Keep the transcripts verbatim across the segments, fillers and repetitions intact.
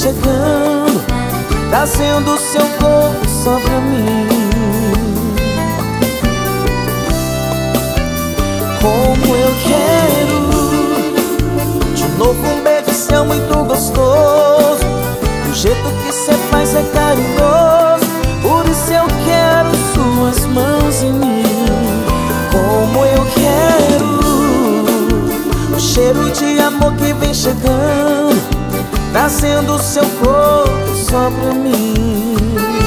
chegando, trazendo seu corpo só pra mim. Como eu quero de novo um beijo seu muito gostoso. O jeito que cê faz é carinhoso, por isso eu quero suas mãos em mim. Como eu quero o cheiro de amor que vem chegando, trazendo seu corpo só pra mim.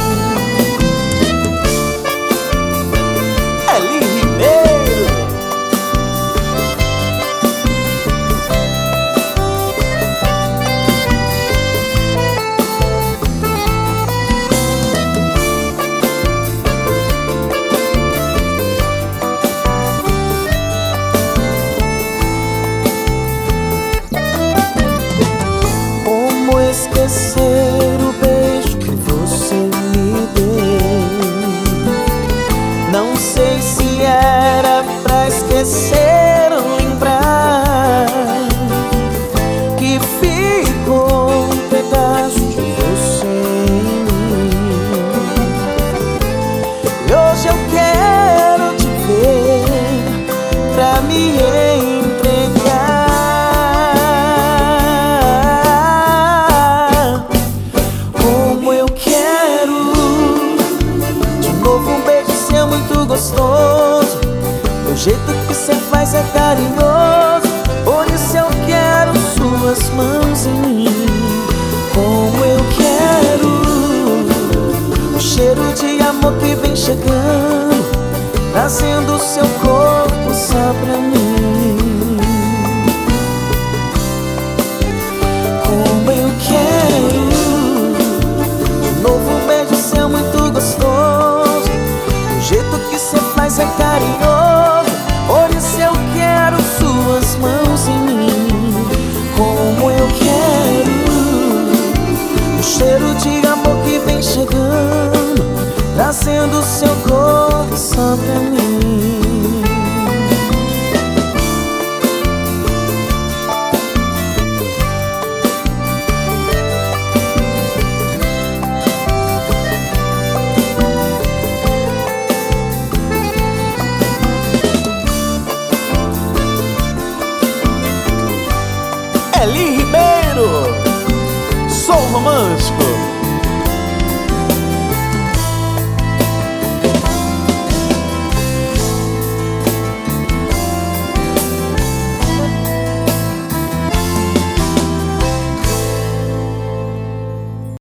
Eli Ribeiro. Como esquecer o beijo que você me deu? Não sei se era pra esquecer ou lembrar que ficou um pedaço de você em mim. E hoje eu quero te ver pra me entregar. Muito gostoso, o jeito que cê faz é carinhoso, por isso eu quero suas mãos em mim. Como eu quero o cheiro de amor que vem chegando, trazendo seu corpo só pra mim. Como eu quero de novo um beijo seu muito gostoso, o jeito que cê faz é carinhoso, por isso eu quero suas mãos em mim. Como eu quero o cheiro de amor que vem chegando, trazendo seu corpo só pra mim. Eli Ribeiro, sou romântico.